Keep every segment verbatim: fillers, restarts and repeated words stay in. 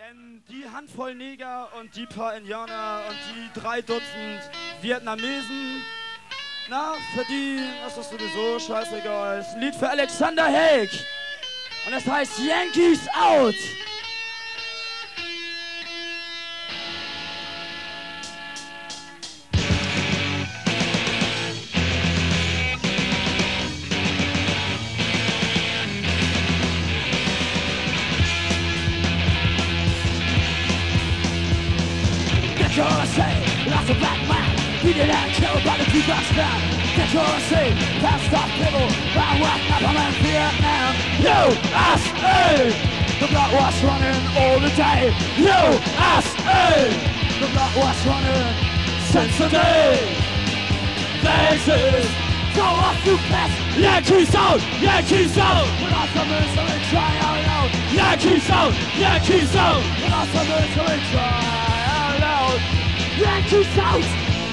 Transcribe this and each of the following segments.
Denn die Handvoll Neger und die paar Indianer und die drei Dutzend Vietnamesen, na, für die ist das sowieso scheißegal. Das ist ein Lied für Alexander Haig. Und das heißt Yankees Out. Get your say, lost a black man. He did not killed by the two bucks man. Get your say, passed off people. By what happened in Vietnam? U S A! The blood was running all the day. U S A! The blood was running since the day. This is so off to pass. Yankees out! Yankees out! We're not the misery, try out loud. Yankees out! Yankees out! We're not the misery, try out loud. Yankees out!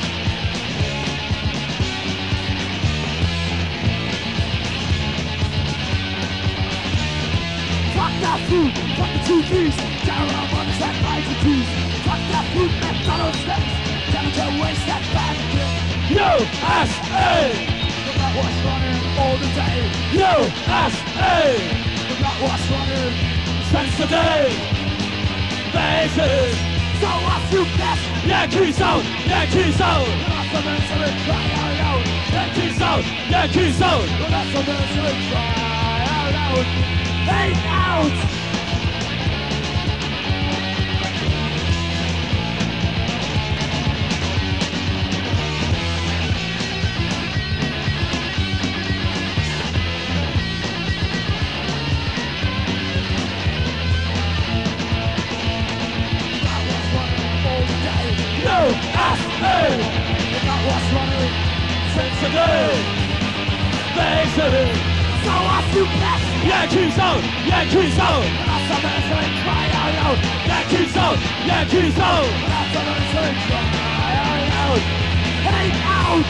Fuck that food, fuck the two G's. Down on one is that five to twos. Fuck that food, McDonald's steaks. Down to waste that bad kid. U S A! The blood was running all the day. U S A! The blood was running since the day. This is so off you best. Yankees out! Yankees out! We're not the misery, cry out loud. Yankees out! Yankees out! We're not the misery, cry out loud. Ain't out! U S A! That was running since the day. Basically, so off you best. Yankees out! Yankees out! That's the misery, cry out loud. Yankees out! Yankees out! That's the misery, cry out loud. Ain't out!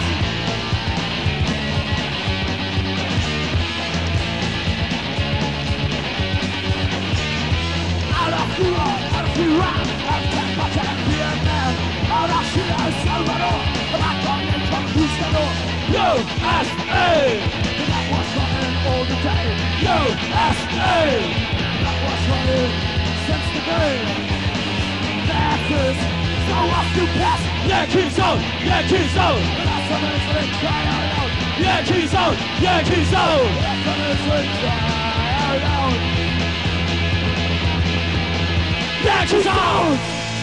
Out of Iraq, out of Iraq, out of Cambodia and Vietnam, out of Chile and Salvador, back on the conquistador. U S A! That was running all the day. U S A! That was running since the day. That is so off you pass. Yankees out! Yankees out! That's the misery, cry out loud. Yankees out! Yankees out! That's the misery, cry out loud. Yankees out!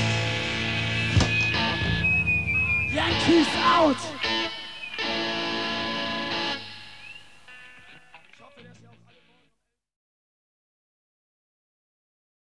Yankees out! Ich hoffe, dass ihr auch alle